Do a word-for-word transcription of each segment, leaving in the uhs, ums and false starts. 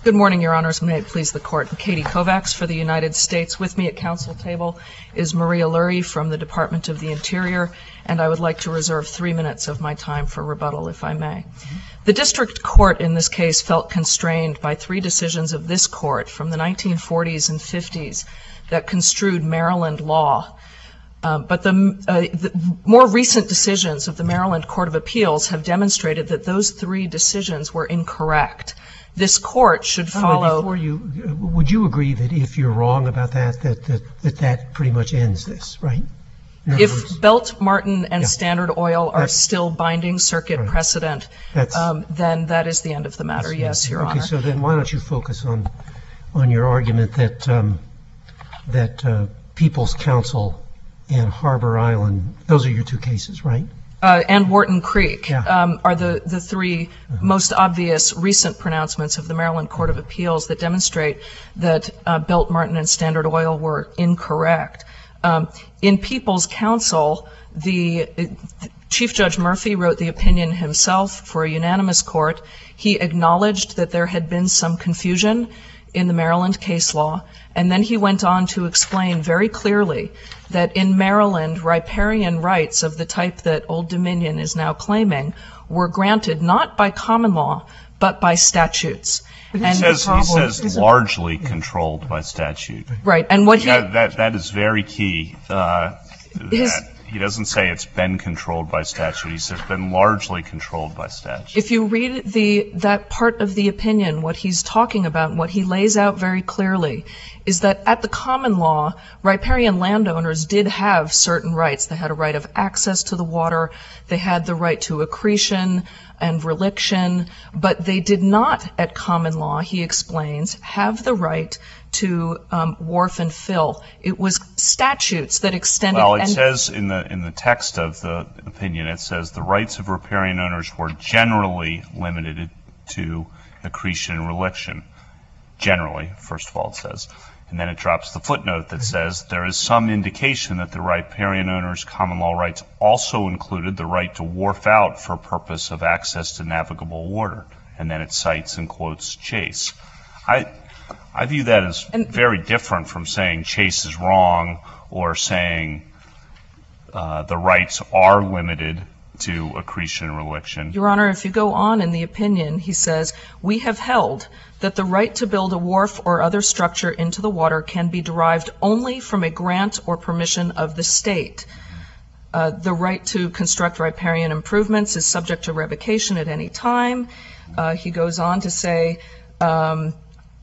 Good morning, Your Honors. May it please the Court. Katie Kovacs for the United States. With me at council table is Maria Lurie from the Department of the Interior, and I would like to reserve three minutes of my time for rebuttal, if I may. The district court in this case felt constrained by three decisions of this court from the nineteen forties and fifties that construed Maryland law. Uh, but the, uh, the more recent decisions of the Maryland Court of Appeals have demonstrated that those three decisions were incorrect. This court should follow. Before you, would you agree that if you're wrong about that, that that, that, that pretty much ends this, right? If words, Belt, Martin, and yeah. Standard Oil are That's, still binding circuit right. precedent, um, then that is the end of the matter. Yes, Your okay, Honor. Okay, so then why don't you focus on on your argument that um, that uh, People's Counsel and Harbor Island, those are your two cases, right? Uh, and Wharton Creek yeah. um, are the, the three uh-huh. most obvious recent pronouncements of the Maryland Court of Appeals that demonstrate that uh, Belt, Martin, and Standard Oil were incorrect. Um, in People's Counsel, the, the Chief Judge Murphy wrote the opinion himself for a unanimous court. He acknowledged that there had been some confusion in the Maryland case law, and then he went on to explain very clearly that in Maryland, riparian rights of the type that Old Dominion is now claiming were granted not by common law, but by statutes. He and says, he says largely controlled by statute. Right, and what he... Yeah, that, that is very key. Uh, his, that, he doesn't say it's been controlled by statute. He says it's been largely controlled by statute. If you read the that part of the opinion, what he's talking about, what he lays out very clearly, is that at the common law, riparian landowners did have certain rights. They had a right of access to the water. They had the right to accretion and reliction, but they did not, at common law, he explains, have the right to um, wharf and fill. It was statutes that extended. Well, it says in the in the text of the opinion, it says the rights of riparian owners were generally limited to accretion and reliction. Generally, first of all, it says. And then it drops the footnote that says there is some indication that the riparian owners' common law rights also included the right to wharf out for purpose of access to navigable water. And then it cites and quotes Chase. I I view that as very different from saying Chase is wrong or saying uh, the rights are limited to accretion and reliction. Your Honor, if you go on in the opinion, he says, we have held that the right to build a wharf or other structure into the water can be derived only from a grant or permission of the state. Uh, the right to construct riparian improvements is subject to revocation at any time. Uh, he goes on to say, um,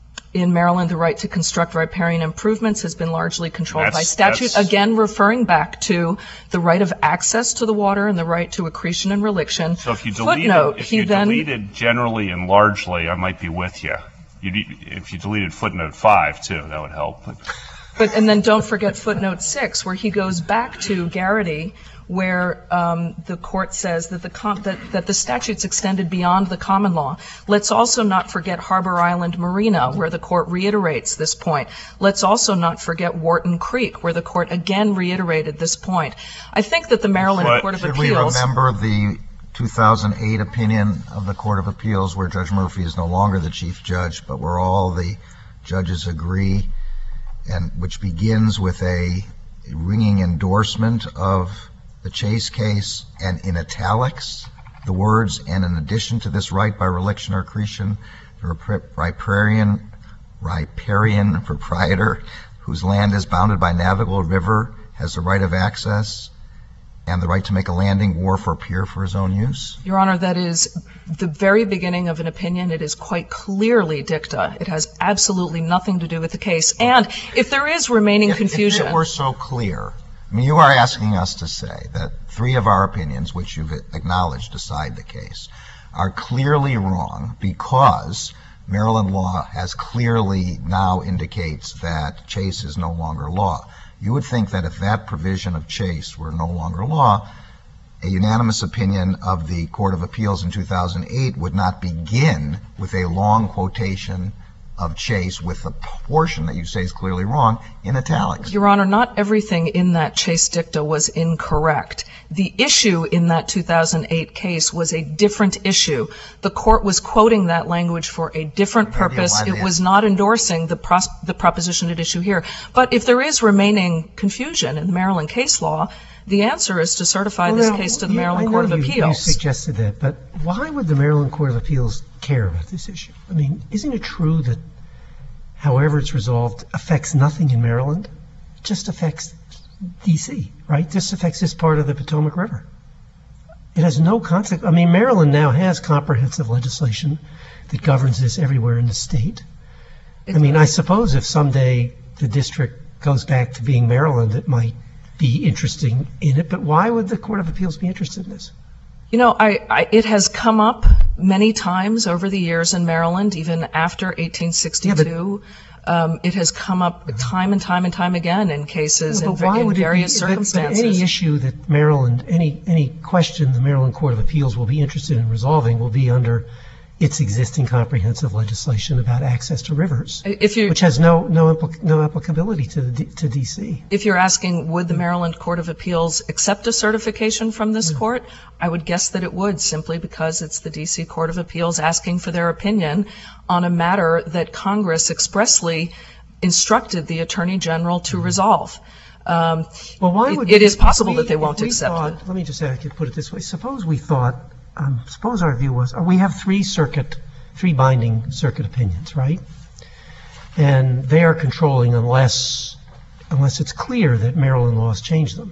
in Maryland, the right to construct riparian improvements has been largely controlled that's, by statute, again referring back to the right of access to the water and the right to accretion and reliction. So if you deleted, footnote, if he you then, deleted generally and largely, I might be with you. you. If you deleted footnote five, too, that would help. But, but and then don't forget footnote six, where he goes back to Garrity, where um, the court says that the, com- that, that the statutes extended beyond the common law. Let's also not forget Harbor Island Marina, where the court reiterates this point. Let's also not forget Wharton Creek, where the court again reiterated this point. I think that the Maryland But Court of Should Appeals... we remember the two thousand eight opinion of the Court of Appeals where Judge Murphy is no longer the chief judge, but where all the judges agree, and which begins with a ringing endorsement of the Chase case, and in italics, the words, and in addition to this right by reliction or accretion, the riparian, riparian proprietor whose land is bounded by navigable river has the right of access and the right to make a landing, wharf, or pier for his own use? Your Honor, that is the very beginning of an opinion. It is quite clearly dicta. It has absolutely nothing to do with the case. And if there is remaining if, confusion... If it were so clear, I mean, you are asking us to say that three of our opinions, which you've acknowledged decide the case, are clearly wrong because Maryland law has clearly now indicates that Chase is no longer law. You would think that if that provision of Chase were no longer law, a unanimous opinion of the Court of Appeals in two thousand eight would not begin with a long quotation of Chase with the portion that you say is clearly wrong in italics. Your Honor, not everything in that Chase dicta was incorrect. The issue in that two thousand eight case was a different issue. The court was quoting that language for a different purpose. It was not endorsing the, pros- the proposition at issue here. But if there is remaining confusion in the Maryland case law, the answer is to certify Well, this now, case to the you- Maryland I Court of know you- Appeals. You suggested that, but why would the Maryland Court of Appeals care about this issue? I mean, isn't it true that however it's resolved affects nothing in Maryland? It just affects D C, right? This affects this part of the Potomac River. It has no consequence. I mean, Maryland now has comprehensive legislation that governs this everywhere in the state. I mean, I suppose if someday the district goes back to being Maryland, it might be interesting in it, but why would the Court of Appeals be interested in this? You know, I, I, it has come up many times over the years in Maryland, even after eighteen sixty-two. Yeah, um, it has come up time and time and time again in cases Yeah, in, but why in would it various be, but- circumstances. But any issue that Maryland, any any question the Maryland Court of Appeals will be interested in resolving will be under its existing comprehensive legislation about access to rivers, If you, which has no no impl- no applicability to the D- to D C. if you're asking, would the Maryland Court of Appeals accept a certification from this court, I would guess that it would, simply because it's the D C Court of Appeals asking for their opinion on a matter that Congress expressly instructed the Attorney General to resolve. Um, Well, why it- would it is if possible we- that they if won't we accept thought- it. Let me just say, I could put it this way. Suppose we thought, um, suppose our view was, uh, we have three circuit, three binding circuit opinions, right? And they are controlling unless, unless it's clear that Maryland laws change them.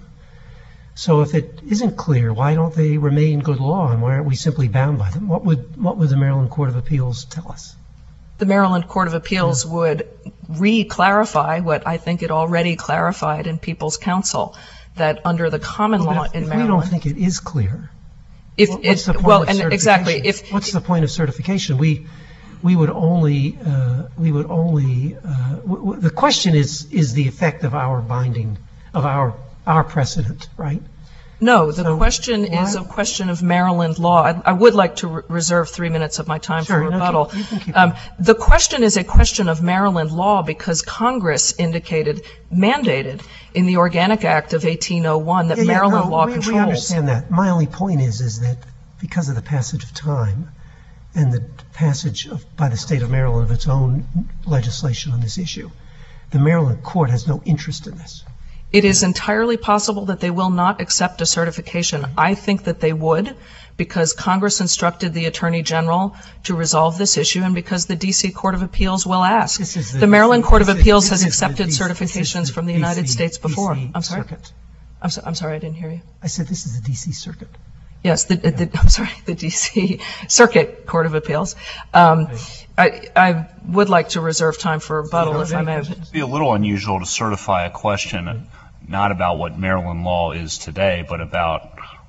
So if it isn't clear, why don't they remain good law, and why aren't we simply bound by them? What would, what would the Maryland Court of Appeals tell us? The Maryland Court of Appeals would re-clarify what I think it already clarified in People's Counsel, that under the common But law if, in if we Maryland, don't think it is clear, if What- it, what's the point well, of and exactly, certification? if What's the point of certification? We, we would only, uh, we would only, uh, w- w- the question is, is the effect of our binding, of our, our precedent, right? no, the So question is why- a question of Maryland law. I, I would like to re- reserve three minutes of my time Sure, for no, rebuttal. you can keep Um, going. the question is a question of Maryland law because Congress indicated, mandated in the Organic Act of eighteen oh one that Yeah, yeah, Maryland no, law we, controls. We understand that. My only point is, is that because of the passage of time and the passage of, by the state of Maryland of its own legislation on this issue, the Maryland court has no interest in this. It is entirely possible that they will not accept a certification. I think that they would, because Congress instructed the Attorney General to resolve this issue, and because the D C Court of Appeals will ask. This is The Maryland Court of this is- Appeals this has is the accepted D C certifications from the D C United States before. D C I'm sorry? Circuit. I'm so- I'm sorry, I didn't hear you. I said this is the D C Circuit. Yes, the, the, I'm sorry, the D C Circuit Court of Appeals. Um, I, I would like to reserve time for rebuttal, if I may. It'd be a little unusual to certify a question not about what Maryland law is today, but about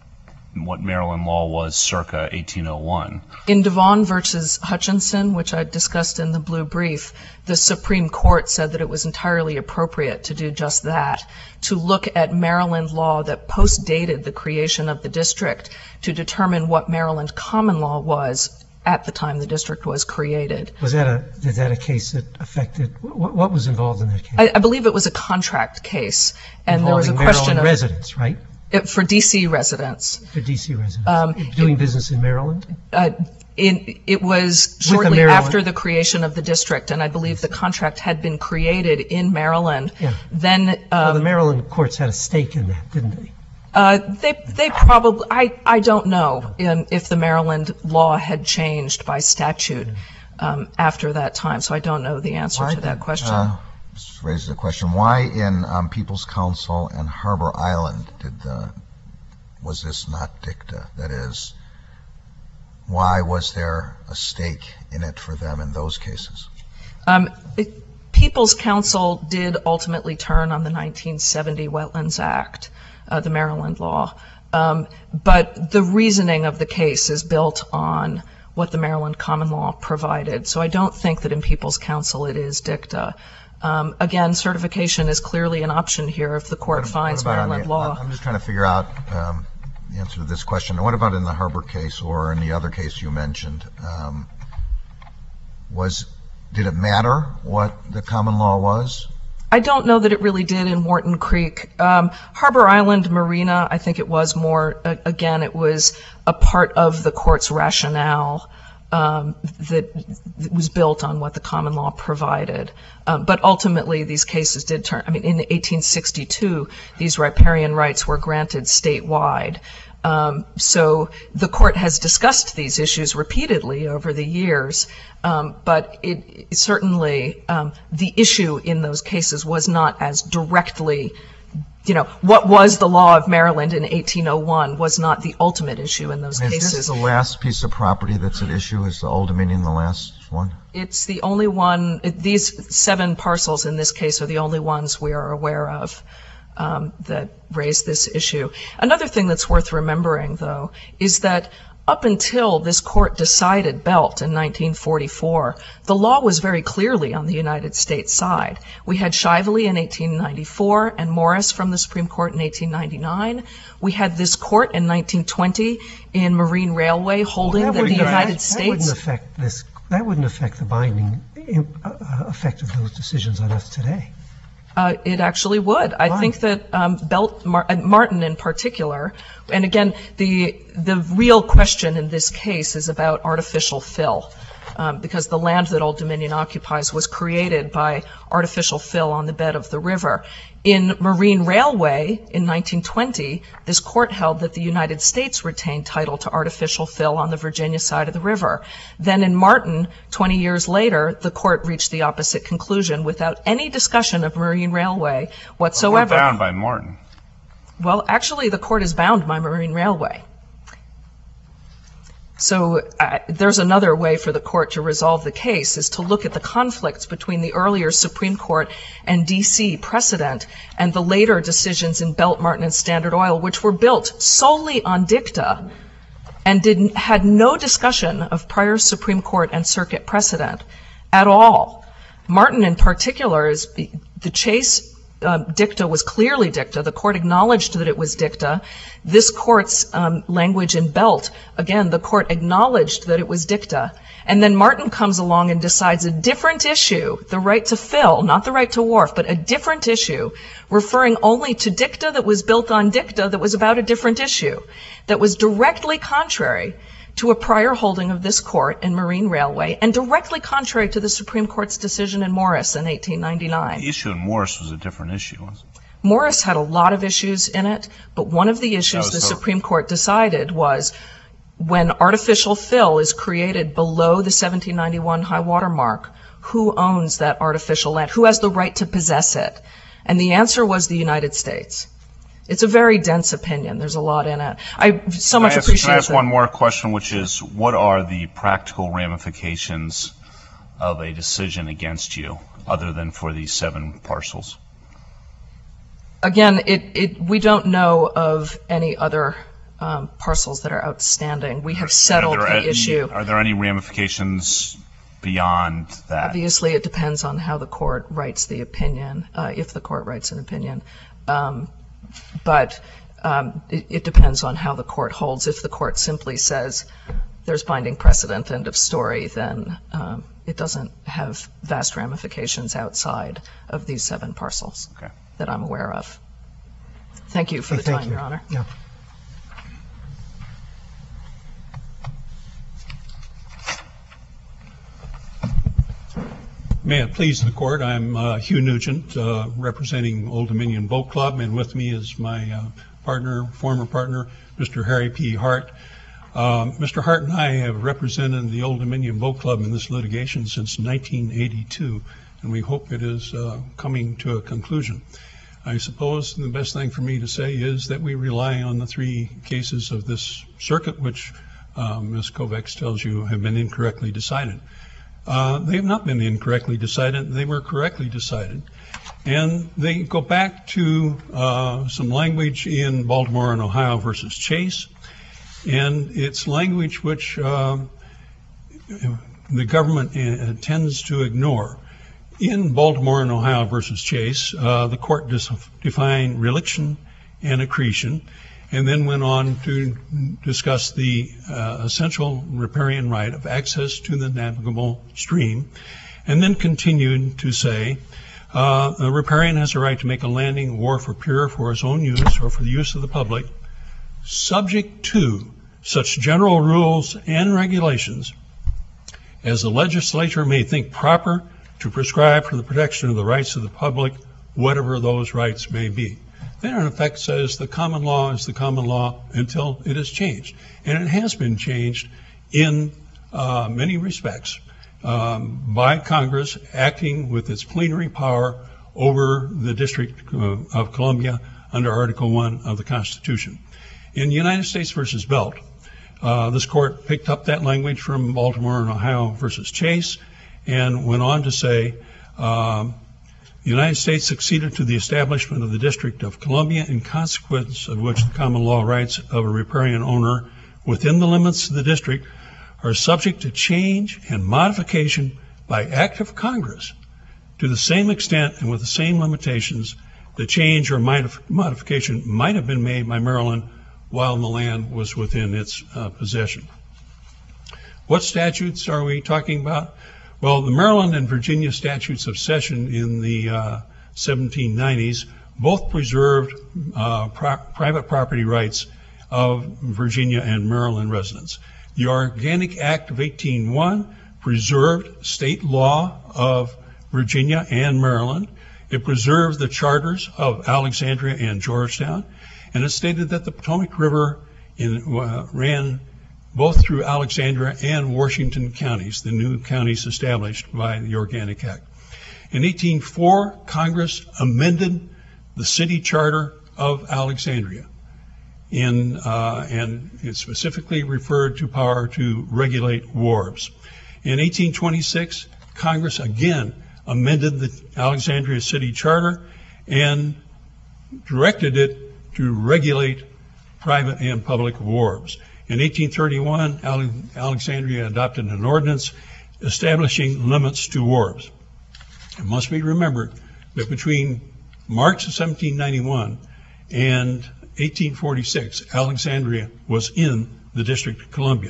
what Maryland law was circa eighteen oh one. In Devon versus Hutchinson, which I discussed in the blue brief, the Supreme Court said that it was entirely appropriate to do just that, to look at Maryland law that post-dated the creation of the district to determine what Maryland common law was at the time the district was created. Was that a, is that a case that affected, what, what was involved in that case? I, I believe it was a contract case, and there was a Involving question Maryland of, residents, right? it- for D C residents. For D C residents. Um, Doing business in Maryland? Uh, in, it was shortly Maryland- after the creation of the district, and I believe the contract had been created in Maryland. Yeah. Then Well, the um, Maryland courts had a stake in that, didn't they? uh, they they probably I I don't know um, if the Maryland law had changed by statute um, after that time, so I don't know the answer Why to that did, question. uh, This raises a question. Why in um, People's Counsel and Harbor Island did the, was this not dicta? That is, why was there a stake in it for them in those cases? Um, it, People's Counsel did ultimately turn on the nineteen seventy Wetlands Act, uh, the Maryland law. Um, but the reasoning of the case is built on what the Maryland common law provided. So I don't think that in People's Counsel it is dicta. Um, again, certification is clearly an option here if the court What- finds what about on Maryland the- law. I'm just trying to figure out um, the answer to this question. What about in the Harbor case or in the other case you mentioned? Um, was, did it matter what the common law was? I don't know that it really did in Wharton Creek. Um, Harbor Island Marina, I think it was more, uh, again, it was a part of the court's rationale um, that, that was built on what the common law provided. Um, but ultimately, these cases did turn, I mean, in eighteen sixty-two, these riparian rights were granted statewide. Um, so the court has discussed these issues repeatedly over the years, um, but it, it certainly um, the issue in those cases was not as directly, you know, what was the law of Maryland in eighteen oh one was not the ultimate issue in those Is cases. this the last piece of property that's at issue? Is the Old Dominion the last one? It's the only one, it, these seven parcels in this case are the only ones we are aware of. Um, that raised this issue. Another thing that's worth remembering, though, is that up until this court decided Belt in nineteen forty-four, the law was very clearly on the United States side. We had Shively in eighteen ninety-four and Morris from the Supreme Court in eighteen ninety-nine. We had this court in nineteen twenty in Marine Railway holding Well, that, that the wouldn't United affect- States... That wouldn't affect this, that wouldn't affect the binding uh, effect of those decisions on us today. Uh, it actually would. I Why? think that um, Belt, Mar- uh, Martin in particular, and again, the the real question in this case is about artificial fill, um, because the land that Old Dominion occupies was created by artificial fill on the bed of the river. In Marine Railway in nineteen twenty, this court held that the United States retained title to artificial fill on the Virginia side of the river. Then in Martin, twenty years later, the court reached the opposite conclusion without any discussion of Marine Railway whatsoever. We're bound by Martin. Well, actually, the court is bound by Marine Railway. So uh, there's another way for the court to resolve the case, is to look at the conflicts between the earlier Supreme Court and D C precedent and the later decisions in Belt, Martin, and Standard Oil, which were built solely on dicta and didn't, had no discussion of prior Supreme Court and circuit precedent at all. Martin in particular, is the Chase Uh, dicta was clearly dicta. The court acknowledged that it was dicta. This court's um, language in Belt, again, the court acknowledged that it was dicta. And then Martin comes along and decides a different issue, the right to fill, not the right to wharf, but a different issue, referring only to dicta that was built on dicta that was about a different issue, that was directly contrary to a prior holding of this court in Marine Railway, and directly contrary to the Supreme Court's decision in Morris in eighteen ninety-nine. The issue in Morris was a different issue, wasn't it? Morris had a lot of issues in it, but one of the issues Oh, the so- Supreme Court decided was when artificial fill is created below the seventeen ninety-one high water mark, who owns that artificial land? Who has the right to possess it? And the answer was the United States. It's a very dense opinion. There's a lot in it. I so much Can I ask, appreciate Can I ask that. one more question, which is, what are the practical ramifications of a decision against you, other than for these seven parcels? Again, it, it, we don't know of any other um, parcels that are outstanding. We have settled Are there the any- issue. Are there any ramifications beyond that? Obviously, it depends on how the court writes the opinion, uh, if the court writes an opinion. Um, but um, it, it depends on how the court holds. If the court simply says there's binding precedent, end of story, then um, it doesn't have vast ramifications outside of these seven parcels Okay. that I'm aware of. Thank you for Okay, the thank time, you. Your Honor. Yeah. May it please the court, I'm uh, Hugh Nugent, uh, representing Old Dominion Boat Club, and with me is my uh, partner, former partner, Mister Harry P. Hart. Um, Mister Hart and I have represented the Old Dominion Boat Club in this litigation since nineteen eighty-two, and we hope it is uh, coming to a conclusion. I suppose the best thing for me to say is that we rely on the three cases of this circuit, which um, Miz Kovacs tells you have been incorrectly decided. Uh, they have not been incorrectly decided. They were correctly decided. And they go back to uh, some language in Baltimore and Ohio versus Chase. And it's language which uh, the government uh, tends to ignore. In Baltimore and Ohio versus Chase, uh, the court dis- defined reliction and accretion, and then went on to discuss the uh, essential riparian right of access to the navigable stream, and then continued to say Uh, a riparian has a right to make a landing, wharf, or pier for his own use or for the use of the public, subject to such general rules and regulations as the legislature may think proper to prescribe for the protection of the rights of the public, whatever those rights may be. That, in effect, says the common law is the common law until it is changed. And it has been changed in uh, many respects um, by Congress acting with its plenary power over the District uh, of Columbia under Article one of the Constitution. In United States versus Belt, uh, this court picked up that language from Baltimore and Ohio versus Chase and went on to say, um, the United States succeeded to the establishment of the District of Columbia, in consequence of which the common law rights of a riparian owner within the limits of the district are subject to change and modification by act of Congress to the same extent and with the same limitations the change or modif- modification might have been made by Maryland while the land was within its uh, possession. What statutes are we talking about? Well, the Maryland and Virginia statutes of cession in the uh, seventeen nineties both preserved uh, pro- private property rights of Virginia and Maryland residents. The Organic Act of eighteen oh one preserved state law of Virginia and Maryland. It preserved the charters of Alexandria and Georgetown, and it stated that the Potomac River in, uh, ran both through Alexandria and Washington counties, the new counties established by the Organic Act. In eighteen oh four, Congress amended the city charter of Alexandria, in, uh, and it specifically referred to power to regulate wharves. In eighteen twenty-six, Congress again amended the Alexandria city charter and directed it to regulate private and public wharves. In eighteen thirty-one, Ale- Alexandria adopted an ordinance establishing limits to wharves. It must be remembered that between March of seventeen ninety-one and eighteen forty-six, Alexandria was in the District of Columbia.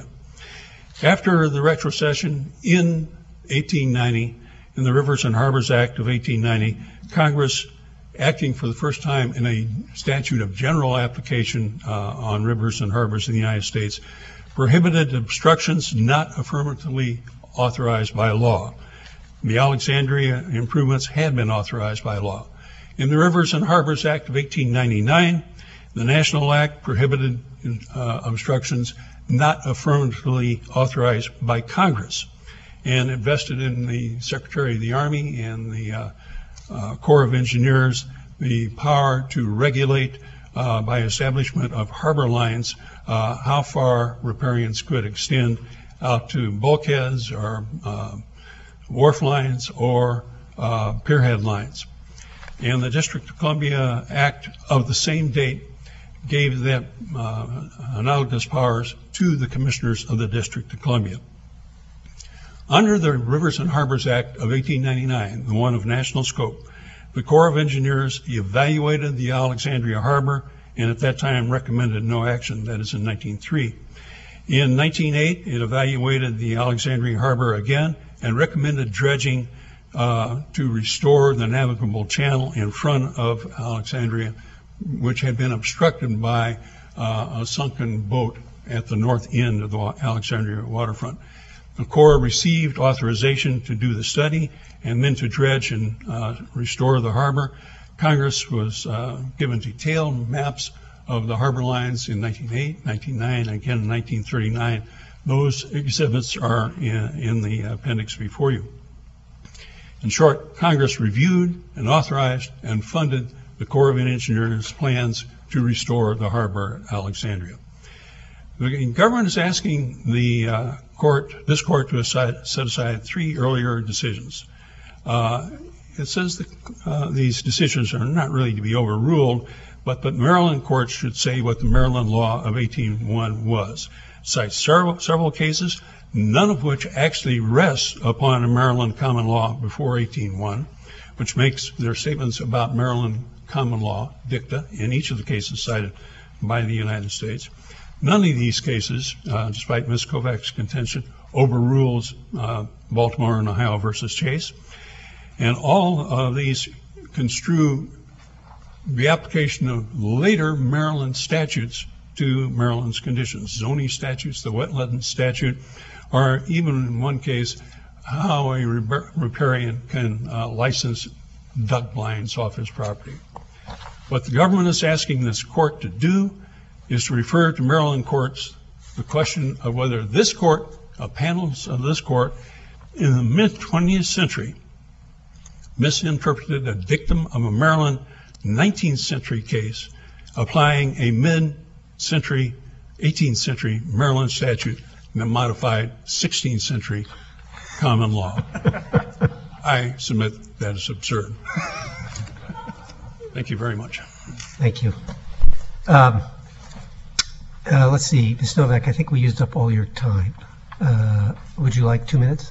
After the retrocession in eighteen ninety, in the Rivers and Harbors Act of eighteen ninety, Congress, acting for the first time in a statute of general application uh, on rivers and harbors in the United States, prohibited obstructions not affirmatively authorized by law. The Alexandria improvements had been authorized by law. In the Rivers and Harbors Act of eighteen ninety-nine, the National Act prohibited uh, obstructions not affirmatively authorized by Congress, and it vested in the Secretary of the Army and the uh, Uh, Corps of Engineers the power to regulate uh, by establishment of harbor lines uh, how far riparians could extend out to bulkheads or uh, wharf lines or uh, pierhead lines. And the District of Columbia Act of the same date gave that uh, analogous powers to the commissioners of the District of Columbia. Under the Rivers and Harbors Act of eighteen ninety-nine, the one of national scope, the Corps of Engineers evaluated the Alexandria Harbor and at that time recommended no action, that is in nineteen oh three. In nineteen oh eight, it evaluated the Alexandria Harbor again and recommended dredging uh, to restore the navigable channel in front of Alexandria, which had been obstructed by uh, a sunken boat at the north end of the Alexandria waterfront. The Corps received authorization to do the study and then to dredge and uh, restore the harbor. Congress was uh, given detailed maps of the harbor lines in nineteen oh eight, nineteen oh nine, and again in nineteen thirty-nine. Those exhibits are in, in the appendix before you. In short, Congress reviewed and authorized and funded the Corps of Engineers' plans to restore the harbor at Alexandria. The government is asking the uh, court, this court, to aside, set aside three earlier decisions. Uh, it says that uh, these decisions are not really to be overruled, but the Maryland courts should say what the Maryland law of eighteen oh one was. It cites several, several cases, none of which actually rests upon a Maryland common law before eighteen oh one, which makes their statements about Maryland common law dicta in each of the cases cited by the United States. None of these cases, uh, despite Miz Kovac's contention, overrules uh, Baltimore and Ohio versus Chase. And all of these construe the application of later Maryland statutes to Maryland's conditions, zoning statutes, the wetland statute, or even in one case, how a riparian can uh, license duck blinds off his property. What the government is asking this court to do is to refer to Maryland courts the question of whether this court, uh, panels of this court, in the mid-twentieth century, misinterpreted a dictum of a Maryland nineteenth century case applying a mid-century, eighteenth century Maryland statute in a modified sixteenth century common law. I submit that is absurd. Thank you very much. Thank you. Um, uh, let's see, Miz Novak, I think we used up all your time. Uh, would you like two minutes?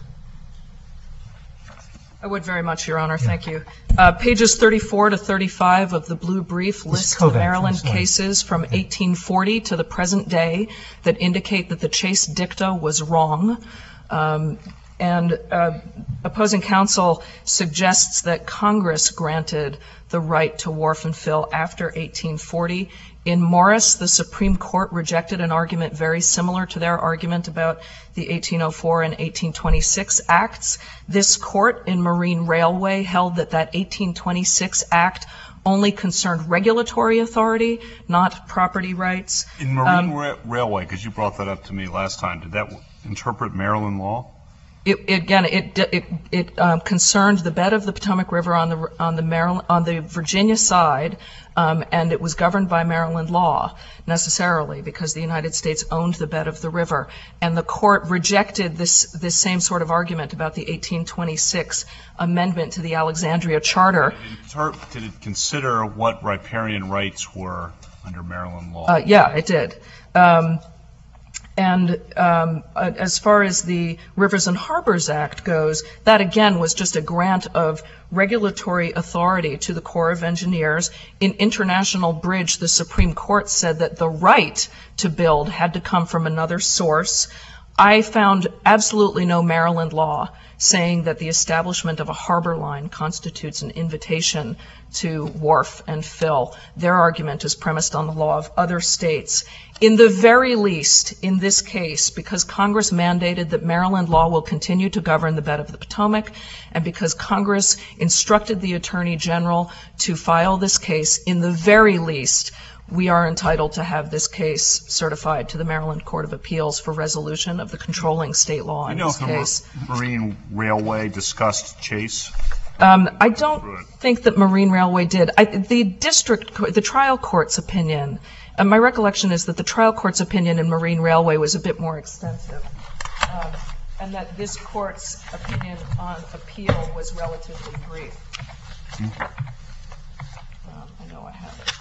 I would very much, Your Honor. Thank you. Uh, pages thirty-four to thirty-five of the blue brief list the Maryland cases from eighteen forty to the present day that indicate that the Chase dicta was wrong. Um, and uh, opposing counsel suggests that Congress granted the right to wharf and fill after eighteen forty. In Morris, the Supreme Court rejected an argument very similar to their argument about the eighteen oh four and eighteen twenty-six acts. This court in Marine Railway held that that eighteen twenty-six act only concerned regulatory authority, not property rights. In Marine um, ra- Railway, because you brought that up to me last time, did that w- interpret Maryland law? It, it, again, it it, it um, concerned the bed of the Potomac River on the on the Maryland on the Virginia side, um, and it was governed by Maryland law necessarily because the United States owned the bed of the river. And the court rejected this this same sort of argument about the eighteen twenty-six amendment to the Alexandria Charter. Did it, inter- did it consider what riparian rights were under Maryland law? Uh, yeah, it did. Um, And um, as far as the Rivers and Harbors Act goes, that again was just a grant of regulatory authority to the Corps of Engineers. In International Bridge, the Supreme Court said that the right to build had to come from another source. I found absolutely no Maryland law saying that the establishment of a harbor line constitutes an invitation to wharf and fill. Their argument is premised on the law of other states. In the very least, in this case, because Congress mandated that Maryland law will continue to govern the bed of the Potomac, and because Congress instructed the Attorney General to file this case, in the very least, we are entitled to have this case certified to the Maryland Court of Appeals for resolution of the controlling state law in this case. You know if the Marine Railway discussed Chase? Um, I don't think that Marine Railway did. I, the district, the trial court's opinion, uh, my recollection is that the trial court's opinion in Marine Railway was a bit more extensive, um, and that this court's opinion on appeal was relatively brief. Mm-hmm. Um, I know I have it.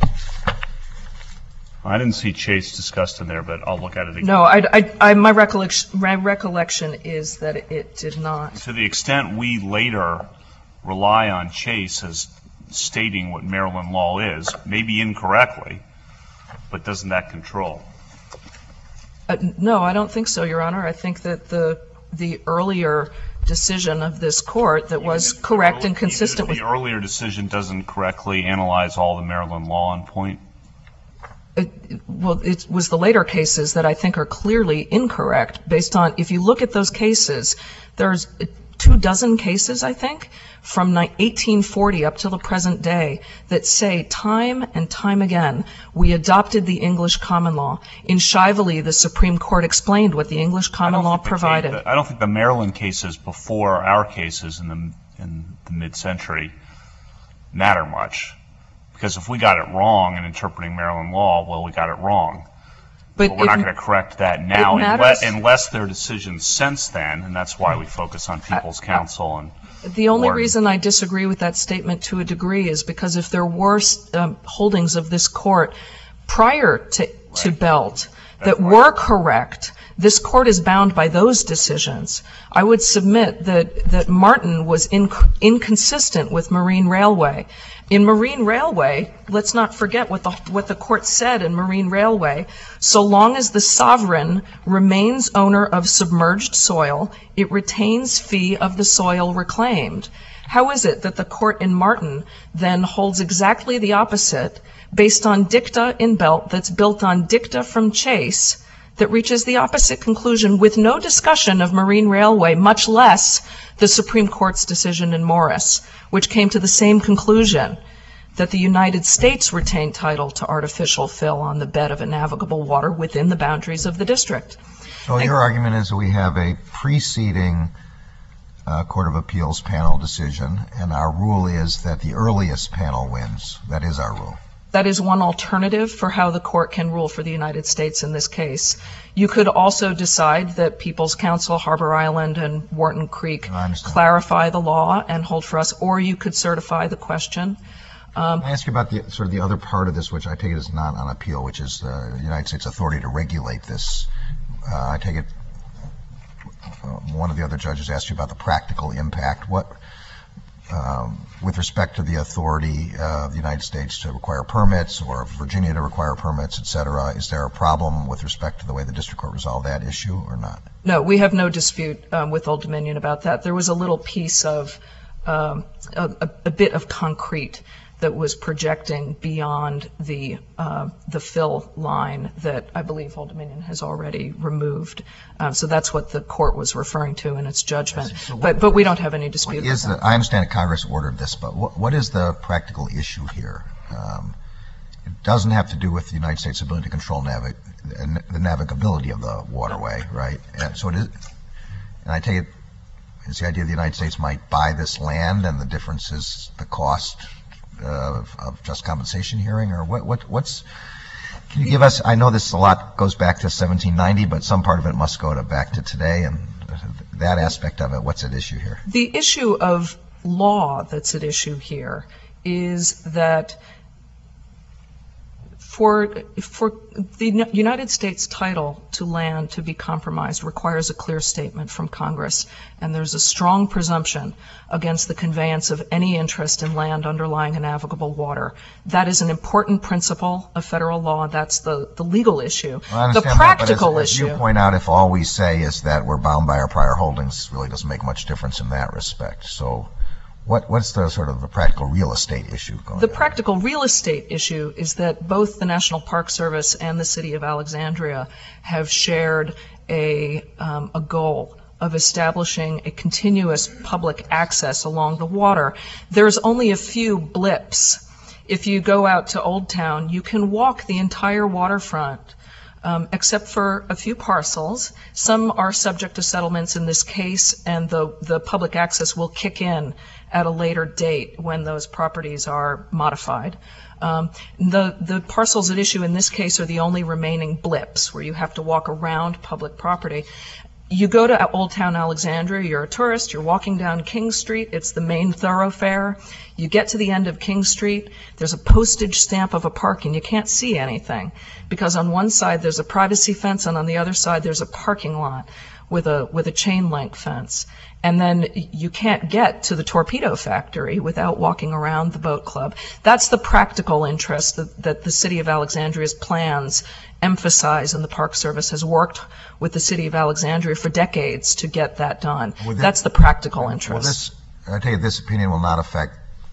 I didn't see Chase discussed in there, but I'll look at it again. No, I, I, I, my, recollection, my recollection is that it, it did not. To the extent we later rely on Chase as stating what Maryland law is, maybe incorrectly, but doesn't that control? Uh, no, I don't think so, Your Honor. I think that the the earlier decision of this court that was correct and consistent with... The earlier decision doesn't correctly analyze all the Maryland law on point? It, well, it was the later cases that I think are clearly incorrect based on, if you look at those cases, there's two dozen cases, I think, from eighteen forty up to the present day that say time and time again, we adopted the English common law. In Shively, the Supreme Court explained what the English common law provided. The, I don't think the Maryland cases before our cases in the, in the mid-century matter much. Because if we got it wrong in interpreting Maryland law, well, we got it wrong. But, but we're it, not going to correct that now unless, unless there are decisions since then, and that's why we focus on People's I, Counsel. And the only Warden. reason I disagree with that statement to a degree is because if there were um, holdings of this court prior to, right. to Belt that right. were correct, this court is bound by those decisions. I would submit that, that Martin was inc- inconsistent with Marine Railway. In Marine Railway, let's not forget what the what the court said in Marine Railway. So long as the sovereign remains owner of submerged soil, it retains fee of the soil reclaimed. How is it that the court in Martin then holds exactly the opposite based on dicta in Belt that's built on dicta from Chase that reaches the opposite conclusion with no discussion of Marine Railway, much less the Supreme Court's decision in Morris, which came to the same conclusion, that the United States retained title to artificial fill on the bed of a navigable water within the boundaries of the district. So your argument is that we have a preceding uh, Court of Appeals panel decision, and our rule is that the earliest panel wins. That is our rule. That is one alternative for how the court can rule for the United States in this case. You could also decide that People's Counsel, Harbor Island, and Wharton Creek clarify the law and hold for us, or you could certify the question. Um, Can I ask you about the sort of the other part of this, which I take it is not on appeal, which is uh, the United States authority to regulate this. Uh, I take it uh, one of the other judges asked you about the practical impact. What, um, with respect to the authority uh, of the United States to require permits, or Virginia to require permits, et cetera, is there a problem with respect to the way the district court resolved that issue or not? No, we have no dispute um, with Old Dominion about that. There was a little piece of um, a, a bit of concrete that was projecting beyond the uh, the fill line that I believe Old Dominion has already removed. Um, so that's what the court was referring to in its judgment. So what, but but we don't have any dispute. Is with the, that. I understand that Congress ordered this, but what, what is the practical issue here? Um, it doesn't have to do with the United States' ability to control navi the navigability of the waterway, right? And so it is, and I take it, it's the idea the United States might buy this land, and the difference is the cost Of, of just compensation hearing, or what, what, what's, can you give us, I know this a lot goes back to seventeen ninety, but some part of it must go to back to today, and that aspect of it, what's at issue here? The issue of law that's at issue here is that for, for the United States title to land to be compromised requires a clear statement from Congress, and there's a strong presumption against the conveyance of any interest in land underlying a navigable water. That is an important principle of federal law. That's the, the legal issue. Well, the practical that, but as, issue. As you point out, if all we say is that we're bound by our prior holdings, really doesn't make much difference in that respect. So What, what's the sort of the practical real estate issue going on? The practical real estate issue is that both the National Park Service and the City of Alexandria have shared a, um, a goal of establishing a continuous public access along the water. There's only a few blips. If you go out to Old Town, you can walk the entire waterfront, Um, except for a few parcels. Some are subject to settlements in this case, and the, the public access will kick in at a later date when those properties are modified. Um, the, the parcels at issue in this case are the only remaining blips where you have to walk around public property. You go to Old Town Alexandria, you're a tourist, you're walking down King Street, it's the main thoroughfare. You get to the end of King Street, there's a postage stamp of a parking. You can't see anything because on one side there's a privacy fence and on the other side there's a parking lot with a, with a chain link fence. And then you can't get to the torpedo factory without walking around the boat club. That's the practical interest that, that the City of Alexandria's plans emphasize, and the Park Service has worked with the City of Alexandria for decades to get that done. This, That's the practical interest. Well, this, I tell you, this opinion will not affect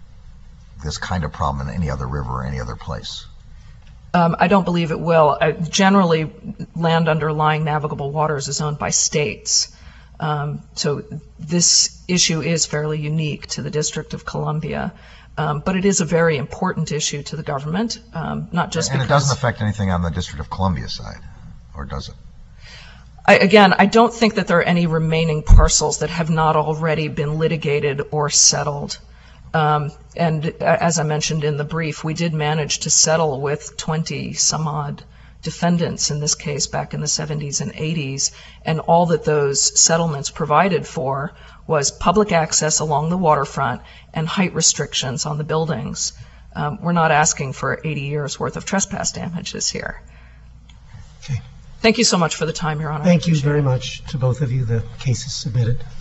this kind of problem in any other river or any other place. Um, I don't believe it will. Uh, generally, land underlying navigable waters is owned by states. Um, so this issue is fairly unique to the District of Columbia. Um, but it is a very important issue to the government, um, not just and because... And it doesn't affect anything on the District of Columbia side, or does it? I, again, I don't think that there are any remaining parcels that have not already been litigated or settled. Um, and as I mentioned in the brief, we did manage to settle with twenty some odd defendants in this case back in the seventies and eighties, and all that those settlements provided for was public access along the waterfront and height restrictions on the buildings. Um, we're not asking for eighty years worth of trespass damages here. Okay. Thank you so much for the time, Your Honor. Thank you very much to both of you. The case is submitted.